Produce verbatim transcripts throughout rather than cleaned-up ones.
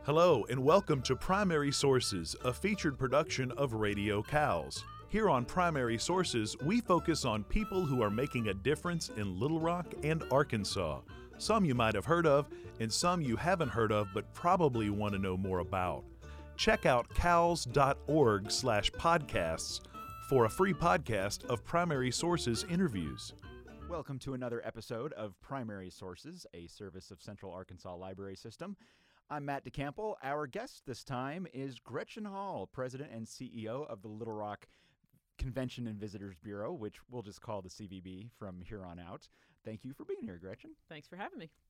Hello and welcome to Primary Sources, a featured production of Radio Cows. Here on Primary Sources, we focus on people who are making a difference in Little Rock and Arkansas. Some you might have heard of, and some you haven't heard of but probably want to know more about. Check out cows.org slash podcasts for a free podcast of Primary Sources interviews. Welcome to another episode of Primary Sources, a service of Central Arkansas Library System. I'm Matt DeCample. Our guest this time is Gretchen Hall, President and C E O of the Little Rock Convention and Visitors Bureau, which we'll just call the C V B from here on out. Thank you for being here, Gretchen. Thanks for having me.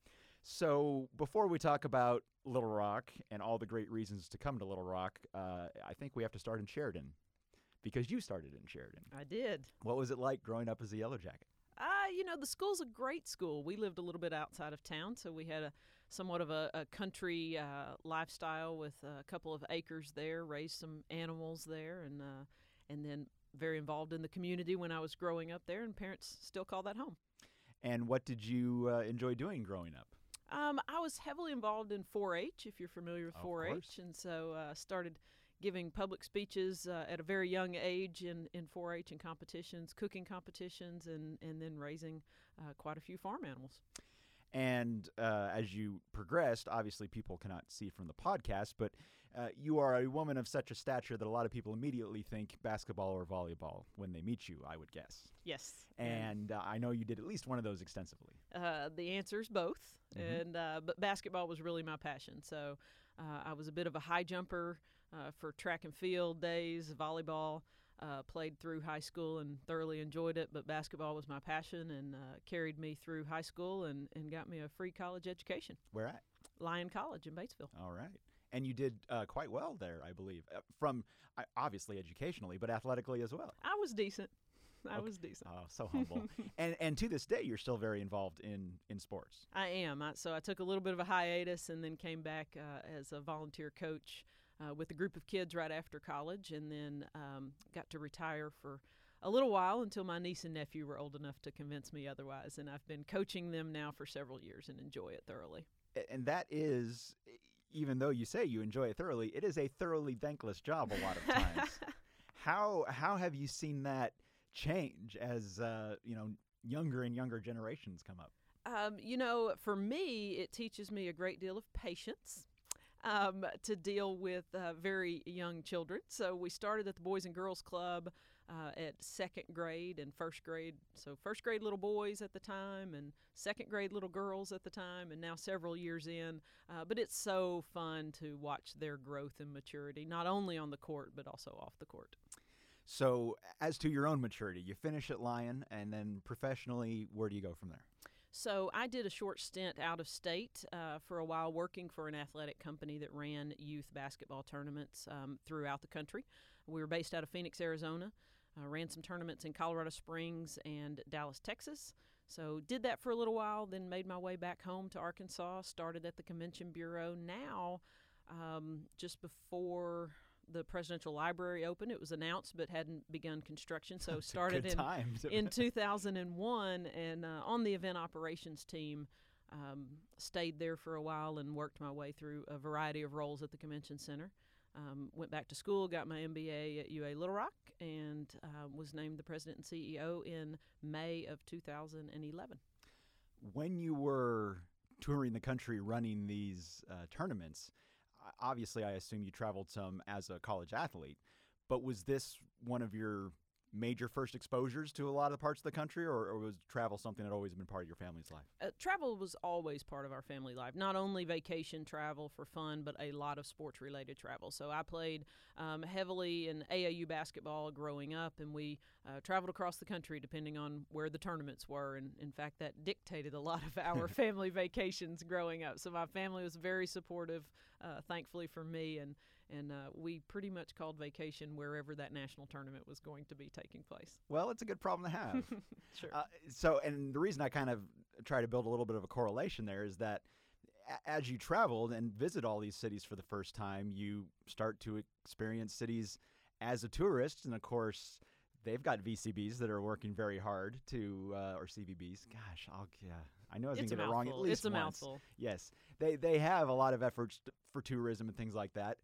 So before we talk about Little Rock and all the great reasons to come to Little Rock, uh, I think we have to start in Sheridan, because you started in Sheridan. I did. What was it like growing up as a Yellow Jacket? Uh, you know, the school's a great school. We lived a little bit outside of town, so we had a somewhat of a, a country uh, lifestyle with a couple of acres there, raised some animals there, and uh, and then very involved in the community when I was growing up there, and parents still call that home. And what did you uh, enjoy doing growing up? Um, I was heavily involved in four H, if you're familiar with Of four H, course. and so I uh, started giving public speeches uh, at a very young age in, in four H and competitions, cooking competitions, and, and then raising uh, quite a few farm animals. And uh, as you progressed, obviously people cannot see from the podcast, but uh, you are a woman of such a stature that a lot of people immediately think basketball or volleyball when they meet you, I would guess. Yes. And uh, I know you did at least one of those extensively. Uh, the answer is both, Mhm. and uh, but basketball was really my passion. So uh, I was a bit of a high jumper uh, for track and field days, volleyball. Uh, played through high school and thoroughly enjoyed it, but basketball was my passion and uh, carried me through high school and, and got me a free college education. Where at? Lyon College in Batesville. All right. And you did uh, quite well there, I believe, uh, from uh, obviously educationally, but athletically as well. I was decent. I Okay. was decent. Oh, so humble. and and to this day, you're still very involved in, in sports. I am. I, so I took a little bit of a hiatus and then came back uh, as a volunteer coach uh, with a group of kids right after college, and then um, got to retire for a little while until my niece and nephew were old enough to convince me otherwise. And I've been coaching them now for several years and enjoy it thoroughly. A- And that is, even though you say you enjoy it thoroughly, it is a thoroughly thankless job a lot of times. how how have you seen that change as uh, you know younger and younger generations come up? Um, you know, for me, it teaches me a great deal of patience um, to deal with uh, very young children. So we started at the Boys and Girls Club uh, at second grade and first grade. So first grade little boys at the time and second grade little girls at the time, and now several years in. Uh, but it's so fun to watch their growth and maturity, not only on the court, but also off the court. So, as to your own maturity, you finish at Lyon, and then professionally, where do you go from there? So I did a short stint out of state uh, for a while working for an athletic company that ran youth basketball tournaments um, throughout the country. We were based out of Phoenix, Arizona, uh, ran some tournaments in Colorado Springs and Dallas, Texas. So did that for a little while, then made my way back home to Arkansas, started at the Convention Bureau. Now, um, just before the Presidential Library opened, it was announced but hadn't begun construction, so It's a started good in time to- in two thousand one, and uh, on the event operations team, um, stayed there for a while and worked my way through a variety of roles at the Convention Center. Um, went back to school, got my M B A at U A Little Rock, and uh, was named the president and C E O in May of two thousand eleven. When you were touring the country running these uh, tournaments, uh, obviously I assume you traveled some as a college athlete, but was this one of your major first exposures to a lot of parts of the country, or, or was travel something that always been part of your family's life? Uh, travel was always part of our family life, not only vacation travel for fun, but a lot of sports-related travel. So I played um, heavily in A A U basketball growing up, and we uh, traveled across the country depending on where the tournaments were. And in fact, that dictated a lot of our family vacations growing up. So my family was very supportive, uh, thankfully for me, and And uh, we pretty much called vacation wherever that national tournament was going to be taking place. Well, it's a good problem to have. Sure. Uh, so, and the reason I kind of try to build a little bit of a correlation there is that a- as you traveled and visit all these cities for the first time, you start to experience cities as a tourist. And of course, they've got V C Bs that are working very hard to, uh, or C V Bs. Gosh, I'll, yeah, I know I was going It's to a get it wrong at mouthful. least It's a once. mouthful. Yes, they they have a lot of efforts t- for tourism and things like that.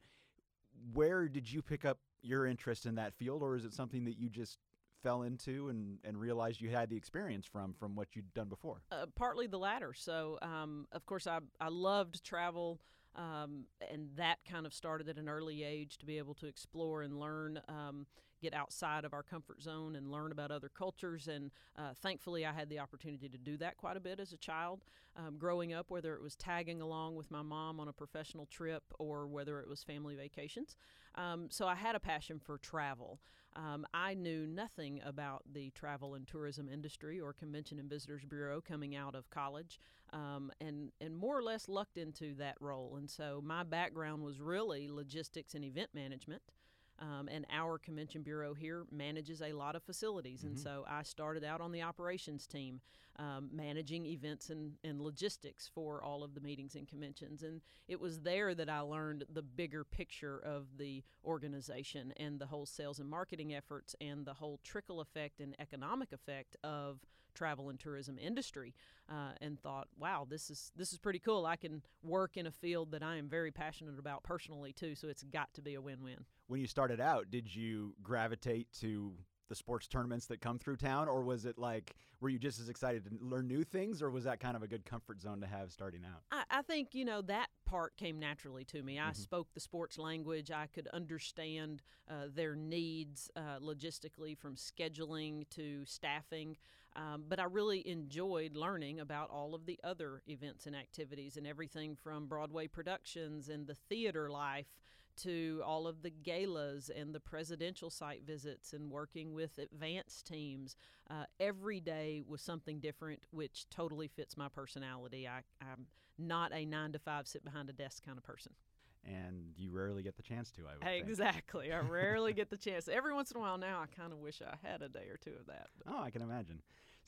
Where did you pick up your interest in that field, or is it something that you just fell into and, and realized you had the experience from from what you'd done before? Uh, partly the latter. So, um, of course, I I loved travel, um, and that kind of started at an early age to be able to explore and learn, um, get outside of our comfort zone and learn about other cultures. And uh, thankfully, I had the opportunity to do that quite a bit as a child. Um, growing up, whether it was tagging along with my mom on a professional trip or whether it was family vacations. Um, so I had a passion for travel. Um, I knew nothing about the travel and tourism industry or Convention and Visitors Bureau coming out of college, um, and, and more or less lucked into that role. And so my background was really logistics and event management. Um, and our convention bureau here manages a lot of facilities. Mm-hmm. And so I started out on the operations team, um, managing events and, and logistics for all of the meetings and conventions. And it was there that I learned the bigger picture of the organization and the whole sales and marketing efforts and the whole trickle effect and economic effect of travel and tourism industry, uh, and thought, wow, this is this is pretty cool. I can work in a field that I am very passionate about personally too, so it's got to be a win-win. When you started out, did you gravitate to the sports tournaments that come through town, or was it like, were you just as excited to learn new things, or was that kind of a good comfort zone to have starting out? I, I think, you know, that part came naturally to me. I Mm-hmm. spoke the sports language. I could understand uh, their needs uh, logistically, from scheduling to staffing. Um, but I really enjoyed learning about all of the other events and activities and everything from Broadway productions and the theater life to all of the galas and the presidential site visits and working with advanced teams. Uh, every day was something different, which totally fits my personality. I, I'm not a nine to five sit behind a desk kind of person. And you rarely get the chance to, I would think. Exactly. I rarely get the chance. Every once in a while now, I kind of wish I had a day or two of that. But. Oh, I can imagine.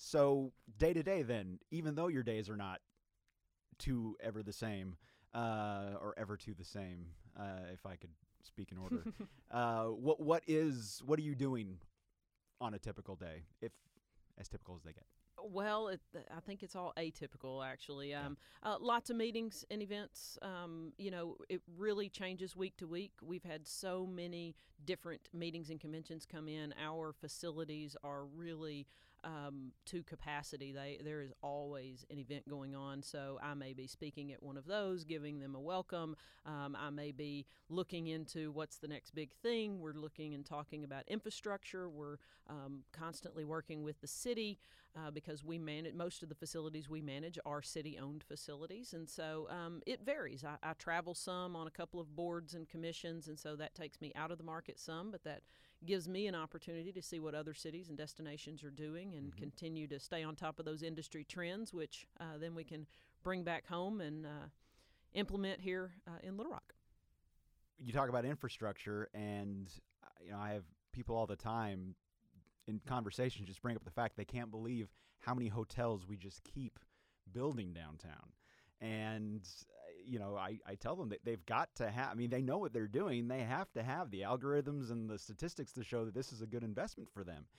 So day to day then, even though your days are not two ever the same, uh, or ever two the same, uh, if I could speak in order, uh, what what is what are you doing on a typical day, if as typical as they get? Well, it, I think it's all atypical, actually. Um, yeah. uh, lots of meetings and events. Um, you know, it really changes week to week. We've had so many different meetings and conventions come in. Our facilities are really um, to capacity. They, there is always an event going on. So I may be speaking at one of those, giving them a welcome. Um, I may be looking into what's the next big thing. We're looking and talking about infrastructure. We're um, constantly working with the city. Uh, because we manage most of the facilities we manage are city-owned facilities, and so um, it varies. I, I travel some on a couple of boards and commissions, and so that takes me out of the market some, but that gives me an opportunity to see what other cities and destinations are doing and mm-hmm. continue to stay on top of those industry trends, which uh, then we can bring back home and uh, implement here uh, in Little Rock. You talk about infrastructure, and you know I have people all the time in conversations just bring up the fact they can't believe how many hotels we just keep building downtown. And, uh, you know, I, I tell them that they've got to have, I mean, they know what they're doing. They have to have the algorithms and the statistics to show that this is a good investment for them.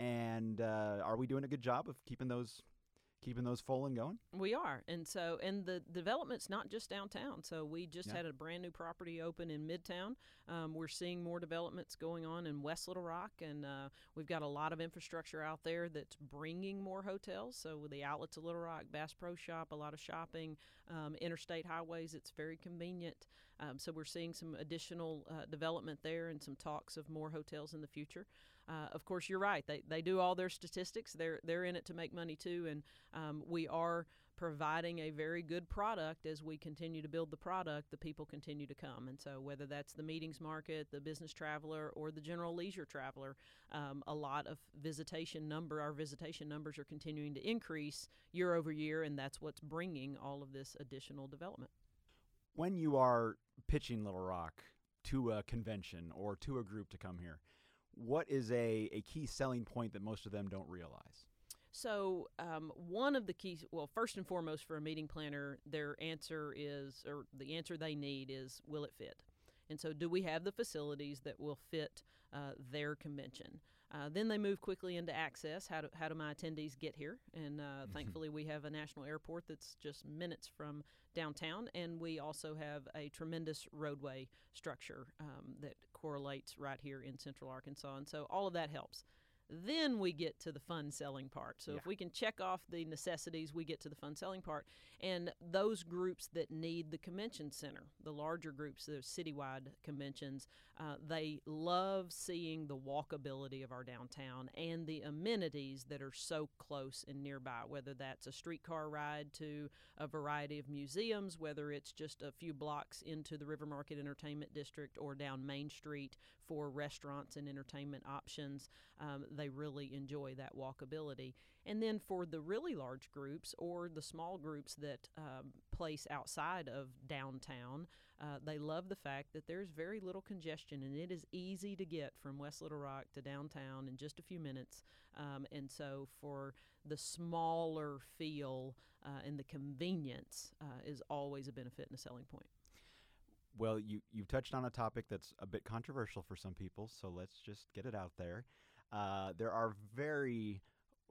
And uh, are we doing a good job of keeping those keeping those full and going? We are. And so, and the development's not just downtown. So we just yeah. had a brand new property open in Midtown. Um, we're seeing more developments going on in West Little Rock, and uh, we've got a lot of infrastructure out there that's bringing more hotels. So with the outlets of Little Rock, Bass Pro Shop, a lot of shopping, um, interstate highways, it's very convenient. Um, so we're seeing some additional uh, development there and some talks of more hotels in the future. Uh, of course, you're right. They they do all their statistics. They're they're in it to make money too, and um, we are providing a very good product as we continue to build the product. The people continue to come, and so whether that's the meetings market, the business traveler, or the general leisure traveler, um, a lot of visitation number. Our visitation numbers are continuing to increase year over year, and that's what's bringing all of this additional development. When you are pitching Little Rock to a convention or to a group to come here, what is a, a key selling point that most of them don't realize? So um, one of the keys, well, first and foremost for a meeting planner, their answer is, or the answer they need is, will it fit? And so do we have the facilities that will fit uh, their convention? Uh, then they move quickly into access. How do, how do my attendees get here? And uh, Mm-hmm. thankfully, we have a national airport that's just minutes from downtown, and we also have a tremendous roadway structure um, that correlates right here in Central Arkansas, and so all of that helps. Then we get to the fun selling part. So Yeah. if we can check off the necessities, we get to the fun selling part. And those groups that need the convention center, the larger groups, the citywide conventions, uh, they love seeing the walkability of our downtown and the amenities that are so close and nearby, whether that's a streetcar ride to a variety of museums, whether it's just a few blocks into the River Market Entertainment District or down Main Street for restaurants and entertainment options. Um, they really enjoy that walkability. And then for the really large groups or the small groups that um, place outside of downtown, uh, they love the fact that there's very little congestion and it is easy to get from West Little Rock to downtown in just a few minutes. Um, and so for the smaller feel uh, and the convenience uh, is always a benefit and a selling point. Well, you, you've touched on a topic that's a bit controversial for some people, so let's just get it out there. Uh, there are very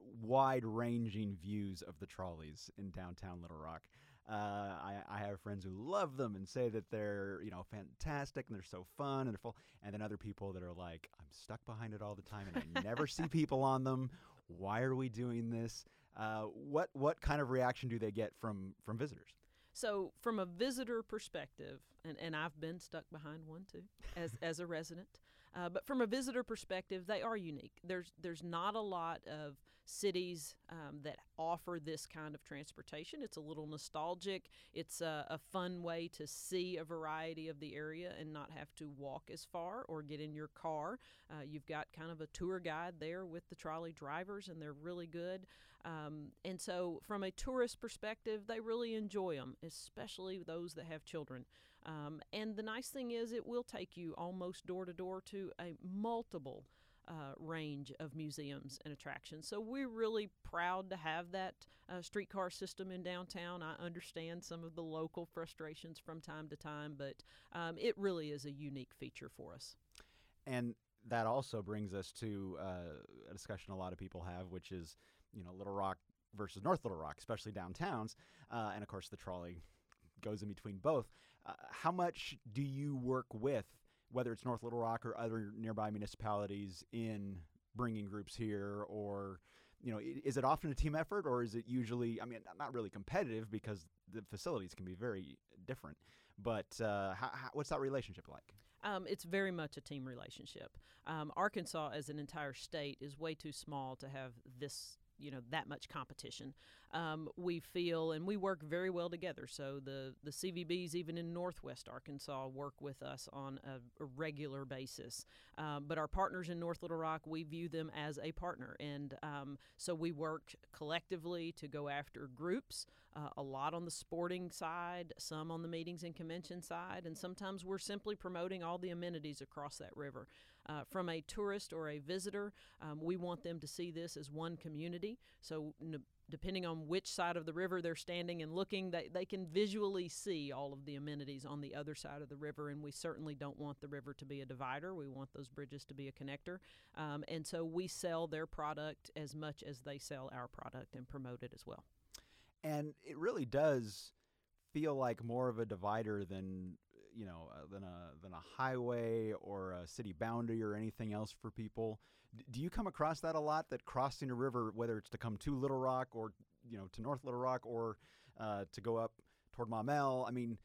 wide-ranging views of the trolleys in downtown Little Rock. Uh, I, I have friends who love them and say that they're, you know, fantastic and they're so fun and they're full. And then other people that are like, I'm stuck behind it all the time and I never see people on them. Why are we doing this? Uh, what what kind of reaction do they get from from visitors? So from a visitor perspective, and, and I've been stuck behind one too as, as a resident, uh, but from a visitor perspective, they are unique. There's there's not a lot of cities um, that offer this kind of transportation. It's a little nostalgic. It's a, a fun way to see a variety of the area and not have to walk as far or get in your car. Uh, you've got kind of a tour guide there with the trolley drivers, and they're really good. Um, and so from a tourist perspective, they really enjoy them, especially those that have children. Um, and the nice thing is it will take you almost door to door to a multiple uh, range of museums and attractions. So we're really proud to have that uh, streetcar system in downtown. I understand some of the local frustrations from time to time, but um, it really is a unique feature for us. And that also brings us to uh, a discussion a lot of people have, which is, you know, Little Rock versus North Little Rock, especially downtowns. Uh, and of course, the trolley goes in between both. Uh, how much do you work with, whether it's North Little Rock or other nearby municipalities, in bringing groups here? Or, you know, is it often a team effort, or is it usually, I mean, not really competitive because the facilities can be very different, but uh, how, how, what's that relationship like? Um, it's very much a team relationship. Um, Arkansas as an entire state is way too small to have this, you know, that much competition. Um, we feel, and we work very well together. So the, the C V Bs, even in Northwest Arkansas, work with us on a, a regular basis. Um, but our partners in North Little Rock, we view them as a partner. And um, so we work collectively to go after groups, uh, a lot on the sporting side, some on the meetings and convention side, and sometimes we're simply promoting all the amenities across that river. Uh, from a tourist or a visitor, um, we want them to see this as one community. So n- depending on which side of the river they're standing and looking, they, they can visually see all of the amenities on the other side of the river, and we certainly don't want the river to be a divider. We want those bridges to be a connector. Um, and so we sell their product as much as they sell our product and promote it as well. And it really does feel like more of a divider than, you know, uh, than a than a highway or a city boundary or anything else for people. D- do you come across that a lot, that crossing a river, whether it's to come to Little Rock or, you know, to North Little Rock or uh, to go up toward Maumelle? I mean,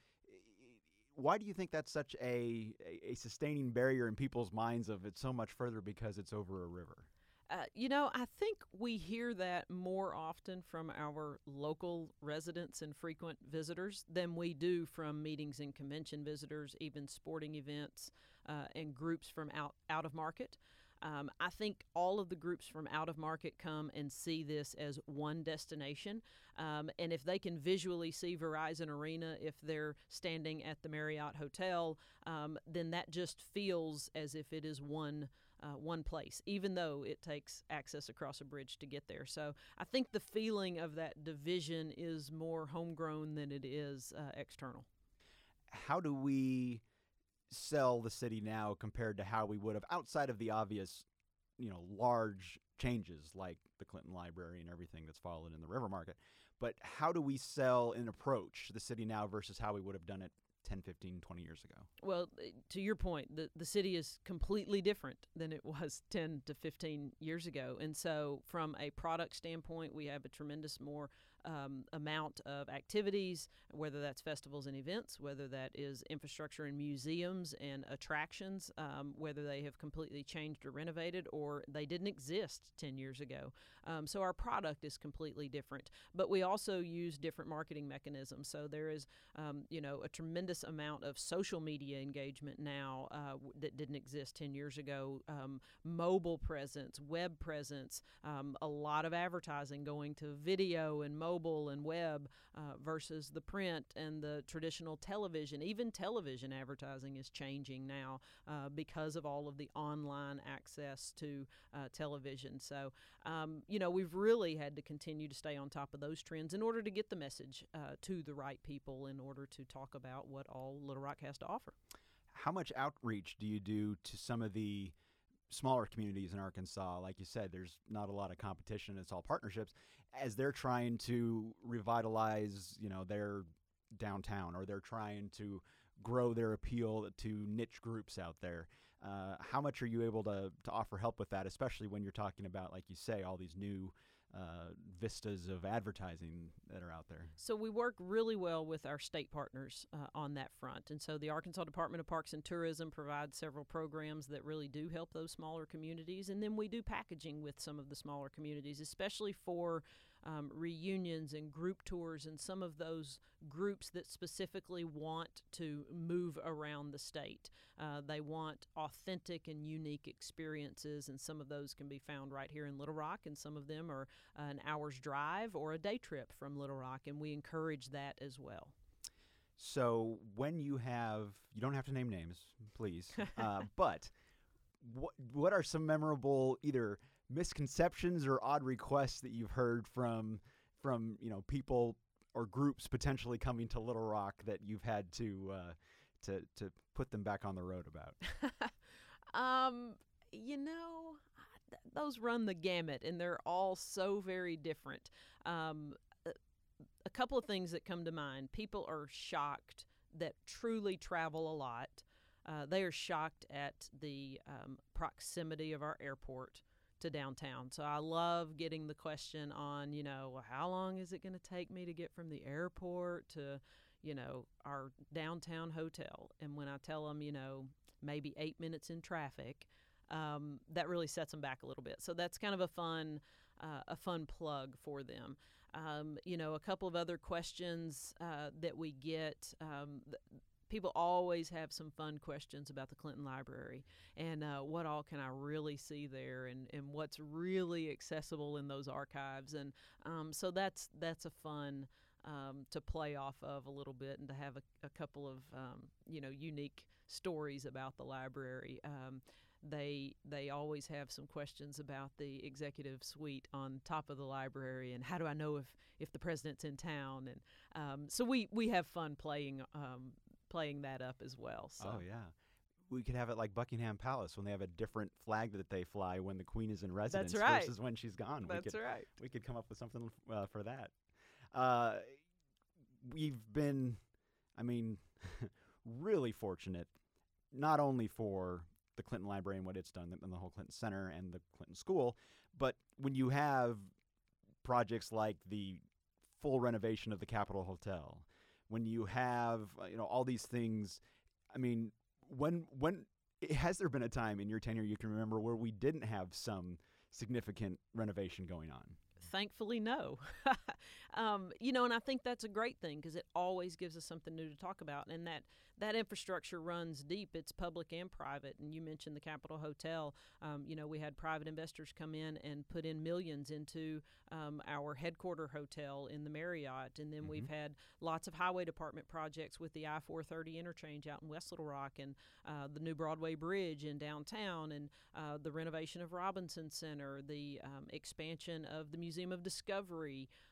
why do you think that's such a, a, a sustaining barrier in people's minds of it's so much further because it's over a river? Uh, you know, I think we hear that more often from our local residents and frequent visitors than we do from meetings and convention visitors, even sporting events uh, and groups from out, out of market. Um, I think all of the groups from out of market come and see this as one destination. Um, and if they can visually see Verizon Arena, if they're standing at the Marriott Hotel, um, then that just feels as if it is one Uh, one place, even though it takes access across a bridge to get there. So I think the feeling of that division is more homegrown than it is uh, external. How do we sell the city now compared to how we would have outside of the obvious you know, large changes like the Clinton Library and everything that's followed in the River Market. But how do we sell and approach the city now versus how we would have done it ten, fifteen, twenty years ago? Well, to your point, the, the city is completely different than it was ten to fifteen years ago. And so from a product standpoint, we have a tremendous more um, amount of activities, whether that's festivals and events, whether that is infrastructure and museums and attractions, um, whether they have completely changed or renovated or they didn't exist ten years ago. Um, so our product is completely different. But we also use different marketing mechanisms. So there is, um, you know, a tremendous amount of social media engagement now uh, w- that didn't exist ten years ago. Um, mobile presence, web presence, um, a lot of advertising going to video and mobile and web uh, versus the print and the traditional television. Even television advertising is changing now uh, because of all of the online access to uh, television. So, um, you know, we've really had to continue to stay on top of those trends in order to get the message uh, to the right people, in order to talk about what all Little Rock has to offer. How much outreach do you do to some of the smaller communities in Arkansas? Like you said, there's not a lot of competition. It's all partnerships as they're trying to revitalize, you know, their downtown, or they're trying to grow their appeal to niche groups out there. Uh, how much are you able to, to offer help with that, especially when you're talking about, like you say, all these new uh, vistas of advertising that are out there? So we work really well with our state partners uh, on that front. And so the Arkansas Department of Parks and Tourism provides several programs that really do help those smaller communities. And then we do packaging with some of the smaller communities, especially for um, reunions and group tours and some of those groups that specifically want to move around the state. Uh, they want authentic and unique experiences, and some of those can be found right here in Little Rock, and some of them are uh, an hour's drive or a day trip from Little Rock, and we encourage that as well. So when you have, you don't have to name names, please, uh, but what what are some memorable either misconceptions or odd requests that you've heard from from you know people or groups potentially coming to Little Rock that you've had to uh, to to put them back on the road about? um, you know, th- those run the gamut, and they're all so very different. Um, a, a couple of things that come to mind: people are shocked that truly travel a lot. Uh, they are shocked at the um, proximity of our airport to downtown. So I love getting the question on, you know, well, how long is it going to take me to get from the airport to, you know, our downtown hotel? And when I tell them, you know, maybe eight minutes in traffic, um, that really sets them back a little bit. So that's kind of a fun, uh, a fun plug for them. Um, you know, a couple of other questions uh, that we get. Um, th- People always have some fun questions about the Clinton Library and uh, what all can I really see there, and, and what's really accessible in those archives. And um, so that's that's a fun um, to play off of a little bit, and to have a, a couple of um, you know unique stories about the library. Um, they they always have some questions about the executive suite on top of the library, and how do I know if, if the president's in town? And um, so we, we have fun playing um, playing that up as well. So. Oh, yeah. We could have it like Buckingham Palace, when they have a different flag that they fly when the Queen is in residence That's right. versus when she's gone. That's we could, right. We could come up with something uh, for that. Uh, we've been, I mean, really fortunate, not only for the Clinton Library and what it's done, and the whole Clinton Center and the Clinton School, but when you have projects like the full renovation of the Capitol Hotel, when you have, you know, all these things, I mean, when when has there been a time in your tenure you can remember where we didn't have some significant renovation going on? Thankfully, no. um, you know, and I think that's a great thing, because it always gives us something new to talk about. And that, that infrastructure runs deep. It's public and private. And you mentioned the Capitol Hotel. Um, you know, we had private investors come in and put in millions into um, our headquarter hotel in the Marriott. And then mm-hmm. we've had lots of highway department projects with the I four thirty interchange out in West Little Rock, and uh, the new Broadway Bridge in downtown, and uh, the renovation of Robinson Center, the um, expansion of the Museum of Discovery,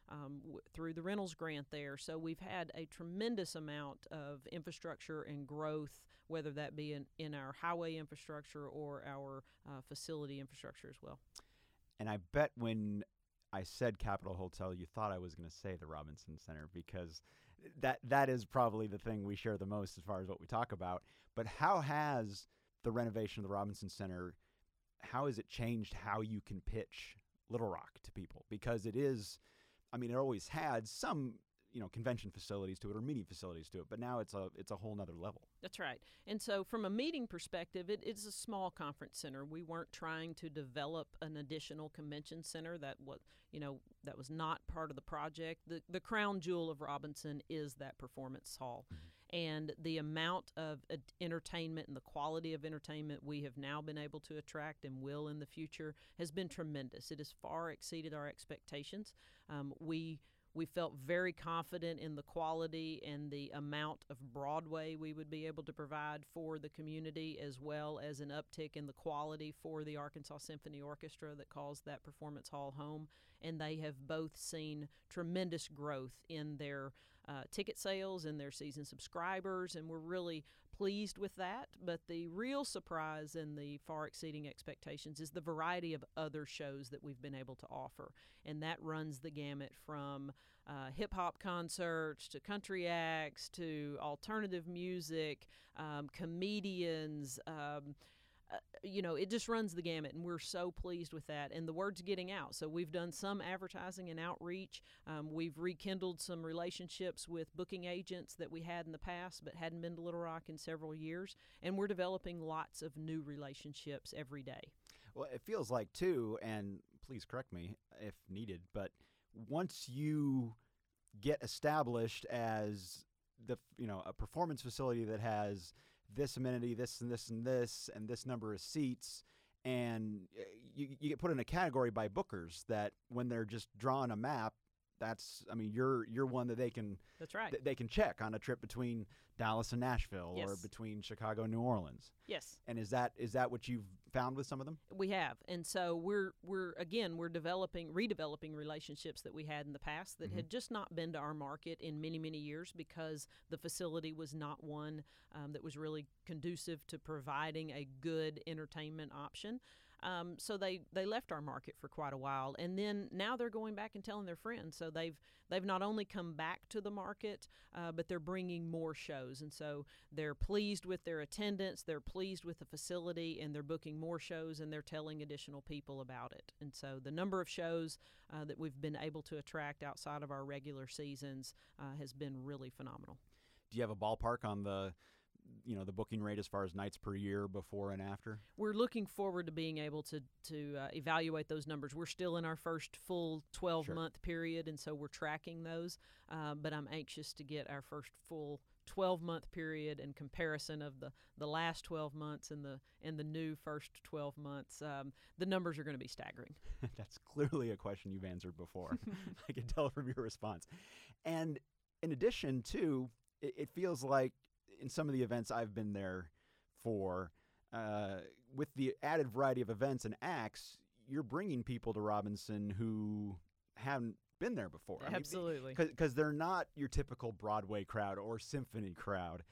um, w- through the Reynolds grant there. So we've had a tremendous amount of infrastructure and growth, whether that be in, in our highway infrastructure or our uh, facility infrastructure as well. And I bet when I said Capitol Hotel, you thought I was going to say the Robinson Center, because that that is probably the thing we share the most as far as what we talk about. But how has the renovation of the Robinson Center, how has it changed how you can pitch Little Rock to people? Because it is, I mean, it always had some, you know, convention facilities to it or meeting facilities to it, but now it's a it's a whole nother level. That's right. And so from a meeting perspective, it, it's a small conference center. We weren't trying to develop an additional convention center. That was, you know, that was not part of the project. The the crown jewel of Robinson is that performance hall. Mm-hmm. And the amount of uh, entertainment and the quality of entertainment we have now been able to attract and will in the future has been tremendous. It has far exceeded our expectations. Um, we We felt very confident in the quality and the amount of Broadway we would be able to provide for the community, as well as an uptick in the quality for the Arkansas Symphony Orchestra that calls that performance hall home. And they have both seen tremendous growth in their uh, ticket sales and their season subscribers, and we're really pleased with that. But the real surprise and the far exceeding expectations is the variety of other shows that we've been able to offer. And that runs the gamut from uh, hip-hop concerts to country acts to alternative music, um, comedians, um, uh, you know, it just runs the gamut, and we're so pleased with that. And the word's getting out. So we've done some advertising and outreach. Um, we've rekindled some relationships with booking agents that we had in the past but hadn't been to Little Rock in several years. And we're developing lots of new relationships every day. Well, it feels like, too, and please correct me if needed, but once you get established as the, you know, a performance facility that has this amenity, this and this and this, and this number of seats, and you, you get put in a category by bookers that when they're just drawing a map, that's, I mean, you're you're one that they can That's right. th- they can check on a trip between Dallas and Nashville, Yes. or between Chicago and New Orleans. Yes. And is that is that what you've found with some of them? We have, and so we're we're again we're developing, redeveloping relationships that we had in the past that Mhm. had just not been to our market in many many years because the facility was not one um, that was really conducive to providing a good entertainment option. Um, so they, they left our market for quite a while, and then now they're going back and telling their friends. So they've they've not only come back to the market, uh, but they're bringing more shows, and so they're pleased with their attendance, they're pleased with the facility, and they're booking more shows, and they're telling additional people about it. And so the number of shows uh, that we've been able to attract outside of our regular seasons uh, has been really phenomenal. Do you have a ballpark on the, you know, the booking rate as far as nights per year before and after? We're looking forward to being able to to uh, evaluate those numbers. We're still in our first full twelve-month Sure. period, and so we're tracking those. Uh, but I'm anxious to get our first full twelve-month period in comparison of the, the last twelve months and the and the new first twelve months. Um, the numbers are going to be staggering. That's clearly a question you've answered before. I can tell from your response. And in addition, too, it, it feels like in some of the events I've been there for, uh, with the added variety of events and acts, you're bringing people to Robinson who haven't been there before. I mean, Absolutely. Because they're not your typical Broadway crowd or symphony crowd.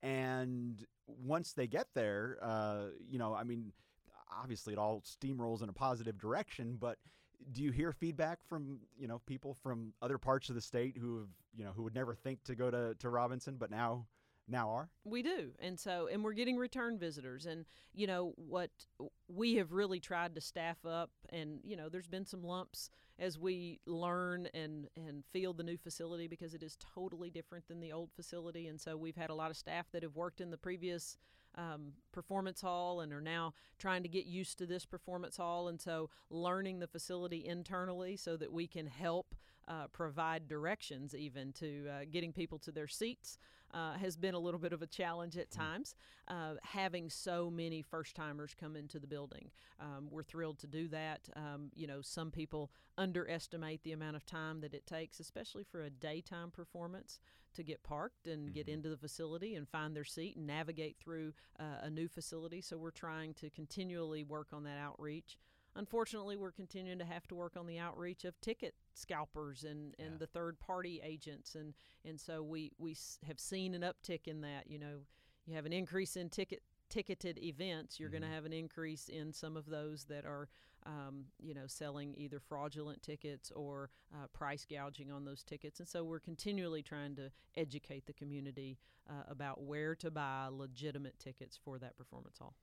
And once they get there, uh, you know, I mean, obviously it all steamrolls in a positive direction, but do you hear feedback from, you know, people from other parts of the state who have, you know, who would never think to go to, to Robinson, but now now are? We do. And so, and we're getting return visitors. And, you know, what we have really tried to staff up, and, you know, there's been some lumps as we learn and, and feel the new facility because it is totally different than the old facility. And so we've had a lot of staff that have worked in the previous um, performance hall and are now trying to get used to this performance hall. And so learning the facility internally so that we can help uh, provide directions even to uh, getting people to their seats uh, has been a little bit of a challenge at times. Uh, having so many first-timers come into the building. Um, we're thrilled to do that. Um, you know, some people underestimate the amount of time that it takes, especially for a daytime performance, to get parked and get into the facility and find their seat and navigate through uh, a new facility. So we're trying to continually work on that outreach. unfortunately, we're continuing to have to work on the outreach of ticket scalpers and, and Yeah. the third-party agents, and and so we we s- have seen an uptick in that. You know, you have an increase in ticket ticketed events. You're Mhm. going to have an increase in some of those that are, um, you know, selling either fraudulent tickets or uh, price gouging on those tickets. And so we're continually trying to educate the community uh, about where to buy legitimate tickets for that performance hall.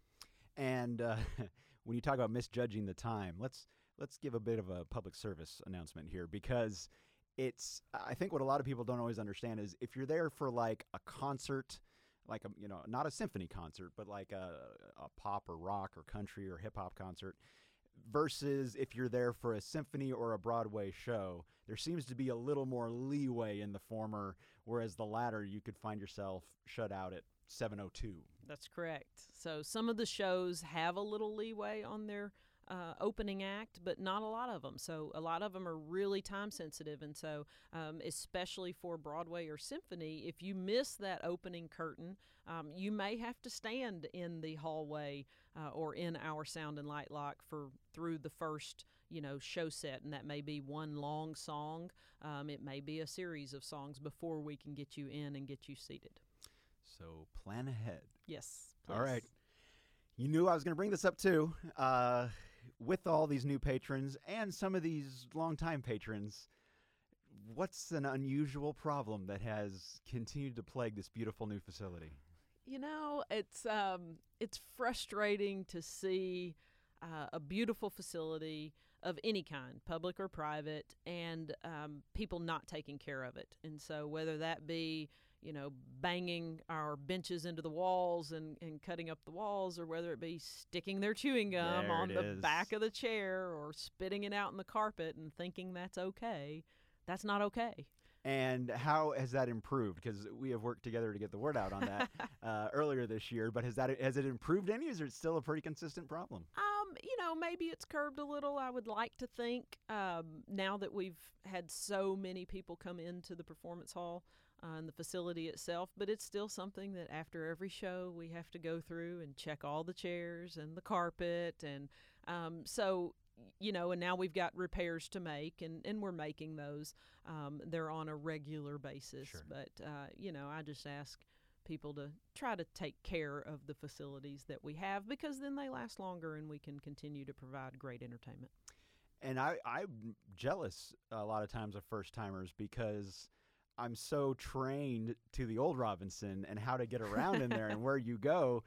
And uh, when you talk about misjudging the time, let's let's give a bit of a public service announcement here, because it's I think what a lot of people don't always understand is if you're there for like a concert, like a you know not a symphony concert, but like a, a pop or rock or country or hip hop concert, versus if you're there for a symphony or a Broadway show, there seems to be a little more leeway in the former, whereas the latter you could find yourself shut out at seven oh two. That's correct. So some of the shows have a little leeway on their uh, opening act, but not a lot of them. So a lot of them are really time sensitive. And so um, especially for Broadway or symphony, if you miss that opening curtain, um, you may have to stand in the hallway uh, or in our sound and light lock for through the first you know show set, and that may be one long song. Um, it may be a series of songs before we can get you in and get you seated. So plan ahead. Yes. All right. please. You knew I was going to bring this up too. Uh, with all these new patrons and some of these longtime patrons, what's an unusual problem that has continued to plague this beautiful new facility? You know, it's um, it's frustrating to see uh, a beautiful facility of any kind, public or private, and um, people not taking care of it. And so whether that be, you know, banging our benches into the walls and, and cutting up the walls, or whether it be sticking their chewing gum There on it the is. back of the chair or spitting it out in the carpet and thinking that's okay, that's not okay. And how has that improved? Because we have worked together to get the word out on that uh, earlier this year. But has that has it improved any? Or is it still a pretty consistent problem? Um, you know, maybe it's curbed a little. I would like to think um, now that we've had so many people come into the performance hall uh, and the facility itself, but it's still something that after every show we have to go through and check all the chairs and the carpet. And um, so, you know, and now we've got repairs to make, and, and we're making those. Um, they're on a regular basis. Sure. But, uh, you know, I just ask people to try to take care of the facilities that we have, because then they last longer and we can continue to provide great entertainment. And I, I'm jealous a lot of times of first timers, because I'm so trained to the old Robinson and how to get around in there and where you go.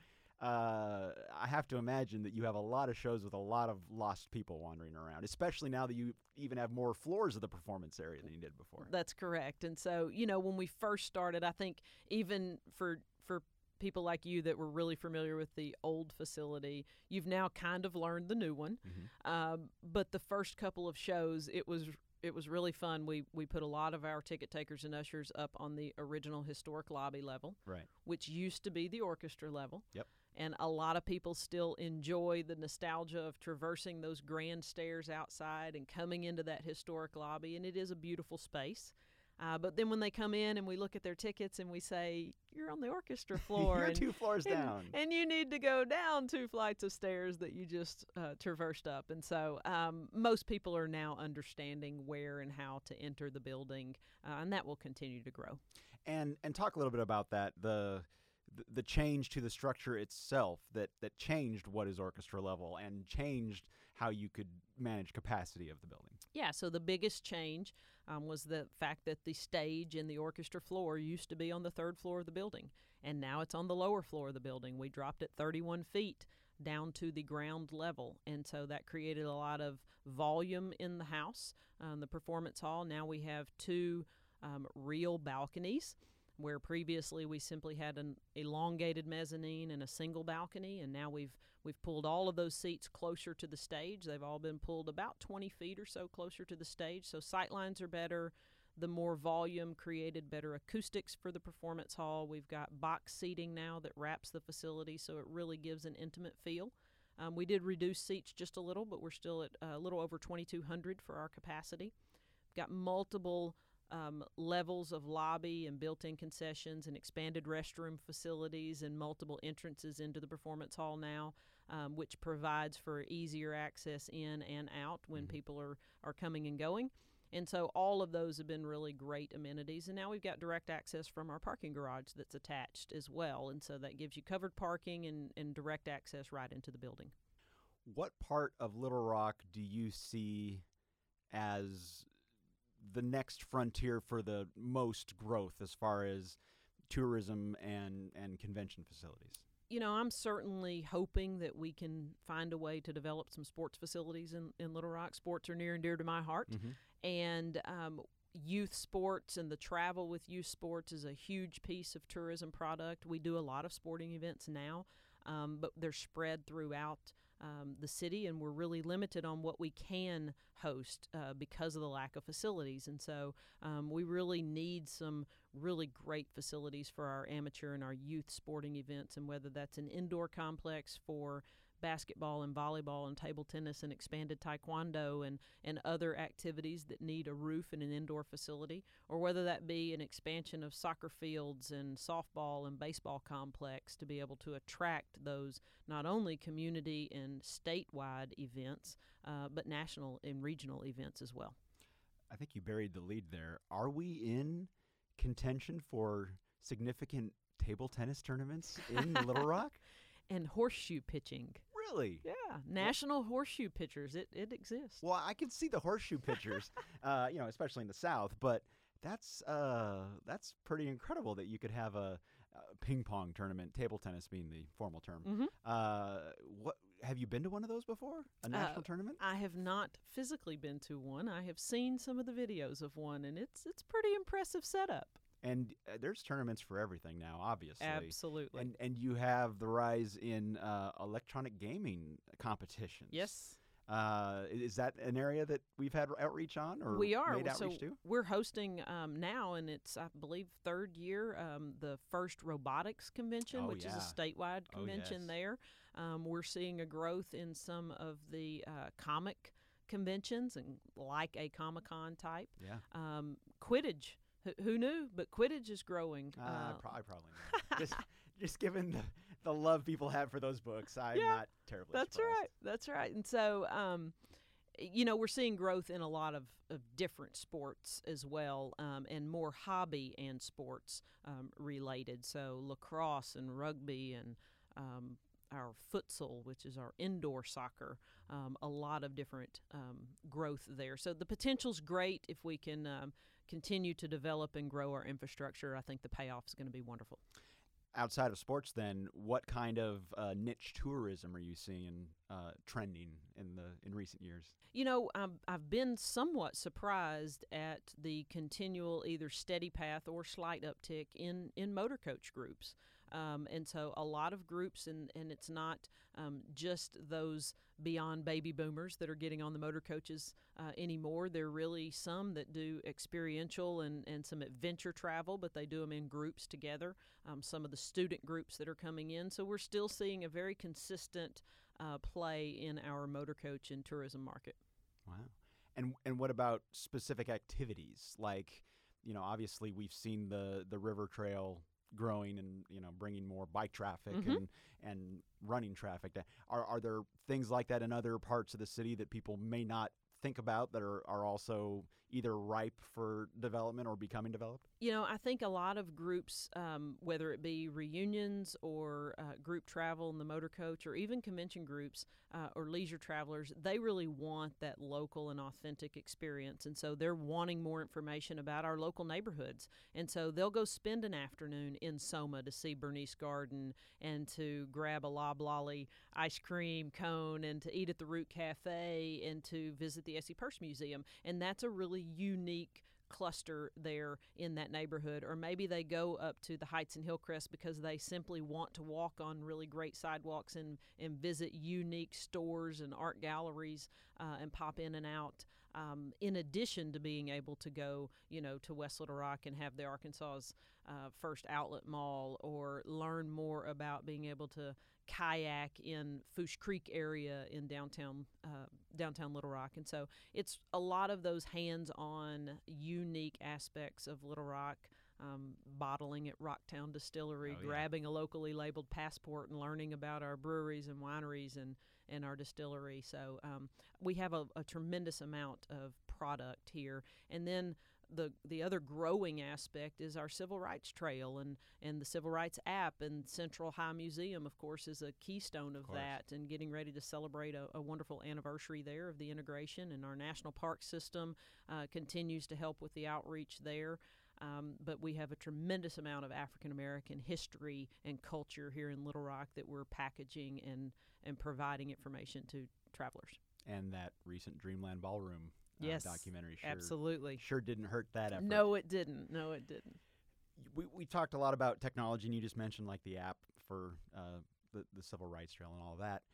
Uh, I have to imagine that you have a lot of shows with a lot of lost people wandering around, especially now that you even have more floors of the performance area than you did before. That's correct. And so, you know, when we first started, I think even for for people like you that were really familiar with the old facility, you've now kind of learned the new one. Mhm. Um, but the first couple of shows, it was it was really fun. We we put a lot of our ticket takers and ushers up on the original historic lobby level, Right. which used to be the orchestra level. Yep. And a lot of people still enjoy the nostalgia of traversing those grand stairs outside and coming into that historic lobby. And it is a beautiful space. Uh, but then when they come in and we look at their tickets and we say, you're on the orchestra floor. You're and, two floors and, down. And you need to go down two flights of stairs that you just uh, traversed up. And so um, most people are now understanding where and how to enter the building. Uh, and that will continue to grow. And and talk a little bit about that, the the- the change to the structure itself that, that changed what is orchestra level and changed how you could manage capacity of the building. Yeah, so the biggest change um, was the fact that the stage and the orchestra floor used to be on the third floor of the building, and now it's on the lower floor of the building. We dropped it thirty-one feet down to the ground level, and so that created a lot of volume in the house. Um, the performance hall, now we have two um, real balconies, where previously we simply had an elongated mezzanine and a single balcony, and now we've we've pulled all of those seats closer to the stage. They've all been pulled about twenty feet or so closer to the stage, so sight lines are better. The more volume created better acoustics for the performance hall. We've got box seating now that wraps the facility, so it really gives an intimate feel. Um, we did reduce seats just a little, but we're still at a little over twenty-two hundred for our capacity. We've got multiple um, levels of lobby and built-in concessions and expanded restroom facilities and multiple entrances into the performance hall now, um, which provides for easier access in and out when Mm-hmm. people are, are coming and going. And so all of those have been really great amenities. And now we've got direct access from our parking garage that's attached as well. And so that gives you covered parking and, and direct access right into the building. What part of Little Rock do you see as the next frontier for the most growth as far as tourism and, and convention facilities? You know, I'm certainly hoping that we can find a way to develop some sports facilities in, in Little Rock. Sports are near and dear to my heart. Mm-hmm. And um, youth sports and the travel with youth sports is a huge piece of tourism product. We do a lot of sporting events now, um, but they're spread throughout um, the city, and we're really limited on what we can host uh, because of the lack of facilities. And so um, we really need some really great facilities for our amateur and our youth sporting events, and whether that's an indoor complex for basketball and volleyball and table tennis and expanded taekwondo and, and other activities that need a roof and an indoor facility, or whether that be an expansion of soccer fields and softball and baseball complex to be able to attract those not only community and statewide events, uh, but national and regional events as well. I think you buried the lead there. Are we in contention for significant table tennis tournaments in Little Rock? And horseshoe pitching. Really? Yeah, national horseshoe pitchers. It it exists. Well, I can see the horseshoe pitchers, uh, you know, especially in the South. But that's uh, that's pretty incredible that you could have a, a ping pong tournament, table tennis being the formal term. Mm-hmm. Uh, what have you been to one of those before? A national Uh, tournament? I have not physically been to one. I have seen some of the videos of one, and it's it's pretty impressive setup. And uh, there's tournaments for everything now, obviously. Absolutely. And and you have the rise in uh, electronic gaming competitions. Yes. Uh, is that an area that we've had outreach on, or We are. made So outreach to? we're hosting um, now, and it's, I believe, third year, um, the first robotics convention, Oh, which yeah. is a statewide Oh, convention yes. there. Um, we're seeing a growth in some of the uh, comic conventions, and like a Comic-Con type. Yeah. Um, Quidditch. Who- Who knew? But Quidditch is growing. Uh, Uh, pro- I probably know. just, just given the, the love people have for those books, I'm Yeah, not terribly That's surprised. right. That's right. And so, um, you know, we're seeing growth in a lot of, of different sports as well, um, and more hobby and sports um, related. So lacrosse and rugby and um, our futsal, which is our indoor soccer, um, a lot of different um, growth there. So the potential's great if we can um, continue to develop and grow our infrastructure. I think the payoff is going to be wonderful. Outside of sports, then, what kind of uh, niche tourism are you seeing uh, trending in the in recent years? You know, I'm, I've been somewhat surprised at the continual either steady path or slight uptick in, in motor coach groups. Um, and so a lot of groups, and, and it's not um, just those beyond baby boomers that are getting on the motor coaches uh, anymore. There are really some that do experiential and, and some adventure travel, but they do them in groups together. Um, some of the student groups that are coming in. So we're still seeing a very consistent uh, play in our motor coach and tourism market. Wow. And and what about specific activities? Like, you know, obviously we've seen the, the river trail growing and, you know, bringing more bike traffic Mm-hmm. and, and running traffic. Are, are there things like that in other parts of the city that people may not think about that are, are also either ripe for development or becoming developed? You know, I think a lot of groups, um, whether it be reunions or uh, group travel in the motor coach or even convention groups uh, or leisure travelers, they really want that local and authentic experience. And so they're wanting more information about our local neighborhoods. And so they'll go spend an afternoon in Soma to see Bernice Garden and to grab a Lob Lolly ice cream cone and to eat at the Root Cafe and to visit the Essie Purse Museum. And that's a really unique cluster there in that neighborhood. Or maybe they go up to the Heights and Hillcrest because they simply want to walk on really great sidewalks and, and visit unique stores and art galleries uh, and pop in and out. um, in addition to being able to go, you know, to West Little Rock and have the Arkansas's uh, first outlet mall, or learn more about being able to kayak in Fouche Creek area in downtown uh, downtown Little Rock. And so it's a lot of those hands-on, unique aspects of Little Rock. Um, bottling at Rocktown Distillery, Oh, yeah. grabbing a locally labeled passport and learning about our breweries and wineries and, and our distillery. So um, we have a, a tremendous amount of product here. And then the the other growing aspect is our Civil Rights Trail and, and the Civil Rights app, and Central High Museum, of course, is a keystone of, Of course. that, and getting ready to celebrate a, a wonderful anniversary there of the integration. And our national park system uh, continues to help with the outreach there. Um, but we have a tremendous amount of African American history and culture here in Little Rock that we're packaging and, and providing information to travelers. And that recent Dreamland Ballroom uh, Yes, documentary sure, Absolutely. sure didn't hurt that effort. No, it didn't. No, it didn't. We, we talked a lot about technology, and you just mentioned like the app for uh, the, the Civil Rights Trail and all that.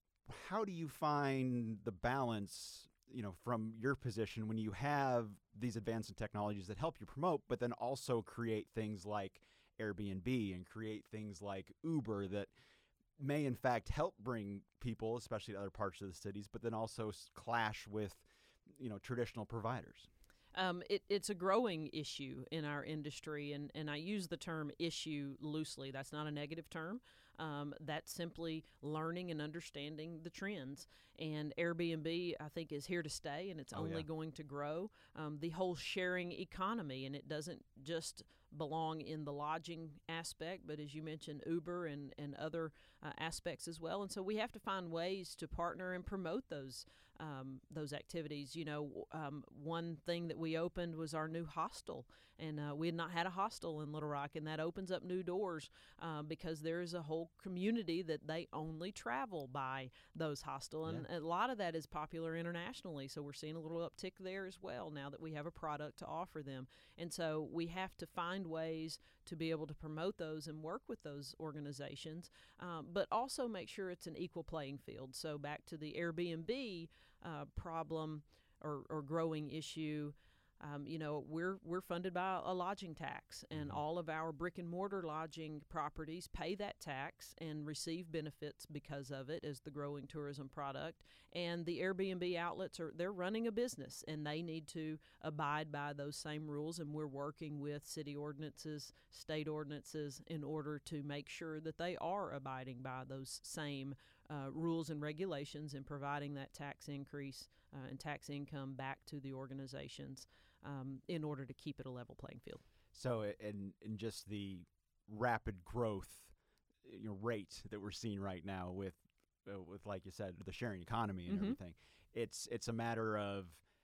How do you find the balance, you know, from your position when you have these advanced technologies that help you promote, but then also create things like Airbnb and create things like Uber that may in fact help bring people, especially to other parts of the cities, but then also s- clash with, you know, traditional providers? Um, it, it's a growing issue in our industry, and, and I use the term issue loosely. That's not a negative term. Um, that's simply learning and understanding the trends. And Airbnb, I think, is here to stay, and it's Oh, only yeah. going to grow. Um, the whole sharing economy, and it doesn't just belong in the lodging aspect, but as you mentioned, Uber and, and other uh, aspects as well. And so we have to find ways to partner and promote those um, those activities. You know, um, one thing that we opened was our new hostel, and uh, we had not had a hostel in Little Rock, and that opens up new doors uh, because there is a whole community that they only travel by those hostel, and a lot of that is popular internationally. So we're seeing a little uptick there as well now that we have a product to offer them. And so we have to find ways to be able to promote those and work with those organizations, um, but also make sure it's an equal playing field. So back to the Airbnb uh, problem or, or growing issue. Um, you know, we're we're funded by a lodging tax, and Mhm. all of our brick and mortar lodging properties pay that tax and receive benefits because of it as the growing tourism product. And the Airbnb outlets are they're running a business, and they need to abide by those same rules. And we're working with city ordinances, state ordinances, in order to make sure that they are abiding by those same uh, rules and regulations, and providing that tax increase uh, and tax income back to the organizations. Um, in order to keep it a level playing field. So, i- in in just the rapid growth, you know, rate that we're seeing right now with, uh, with like you said, the sharing economy and Mhm. everything, it's it's a matter of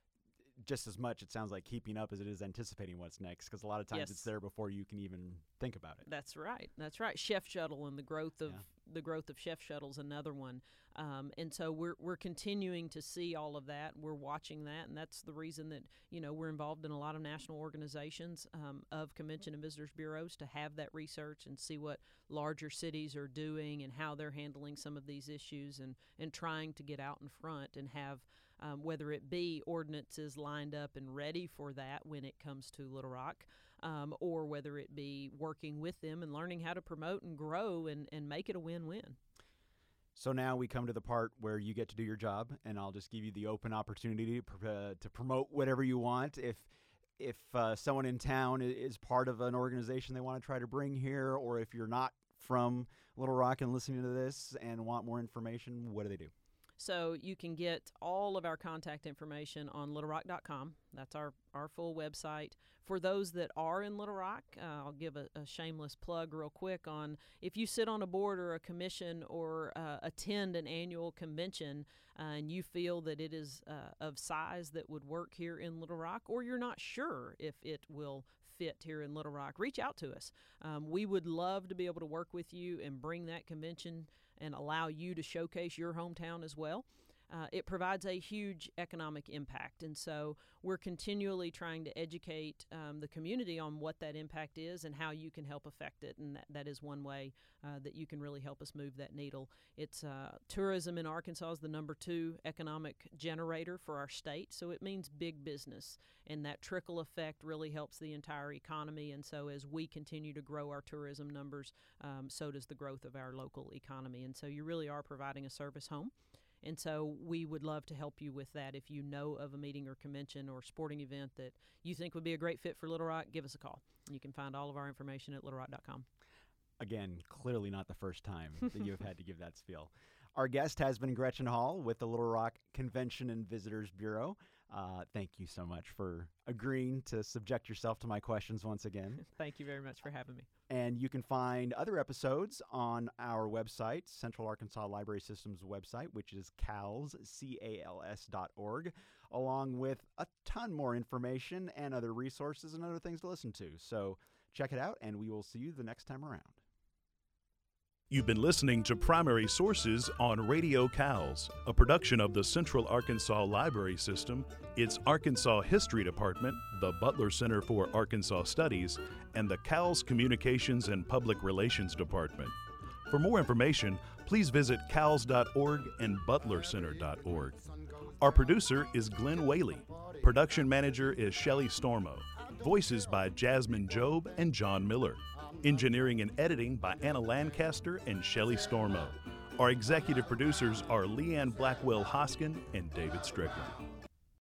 just as much, it sounds like, keeping up as it is anticipating what's next, because a lot of times it's Yes. there before you can even think about it. That's right. That's right. Chef Shuttle and the growth of Yeah. the growth of Chef Shuttle's another one. Um, and so we're we're continuing to see all of that. We're watching that, and that's the reason that you know we're involved in a lot of national organizations um, of convention and visitors bureaus to have that research and see what larger cities are doing and how they're handling some of these issues, and and trying to get out in front and have um, whether it be ordinances lined up and ready for that when it comes to Little Rock. Um, or whether it be working with them and learning how to promote and grow and, and make it a win-win. So now we come to the part where you get to do your job, and I'll just give you the open opportunity to, pr- uh, to promote whatever you want. If if uh, someone in town i- is part of an organization they want to try to bring here, or if you're not from Little Rock and listening to this and want more information, what do they do? So you can get all of our contact information on little rock dot com. That's our, our full website. For those that are in Little Rock, uh, I'll give a, a shameless plug real quick on if you sit on a board or a commission or uh, attend an annual convention uh, and you feel that it is uh, of size that would work here in Little Rock, or you're not sure if it will fit here in Little Rock, reach out to us. Um, we would love to be able to work with you and bring that convention and allow you to showcase your hometown as well. uh, it provides a huge economic impact. And so we're continually trying to educate um, the community on what that impact is and how you can help affect it. And that, that is one way uh, that you can really help us move that needle. It's uh, tourism in Arkansas is the number two economic generator for our state. So it means big business. And that trickle effect really helps the entire economy. And so as we continue to grow our tourism numbers, um, so does the growth of our local economy. And so you really are providing a service home. And so we would love to help you with that. If you know of a meeting or convention or sporting event that you think would be a great fit for Little Rock, give us a call. You can find all of our information at little rock dot com. Again, clearly not the first time that you have had to give that spiel. Our guest has been Gretchen Hall with the Little Rock Convention and Visitors Bureau. Uh, thank you so much for agreeing to subject yourself to my questions once again. Thank you very much for having me. And you can find other episodes on our website, Central Arkansas Library System's website, which is C A L S, C A L S dot org, along with a ton more information and other resources and other things to listen to. So check it out, and we will see you the next time around. You've been listening to Primary Sources on Radio C A L S, a production of the Central Arkansas Library System, its Arkansas History Department, the Butler Center for Arkansas Studies, and the C A L S Communications and Public Relations Department. For more information, please visit C A L S dot org and butler center dot org. Our producer is Glenn Whaley. Production manager is Shelley Stormo. Voices by Jasmine Job and John Miller. Engineering and editing by Anna Lancaster and Shelley Stormo. Our executive producers are Leanne Blackwell Hoskin and David Strickland.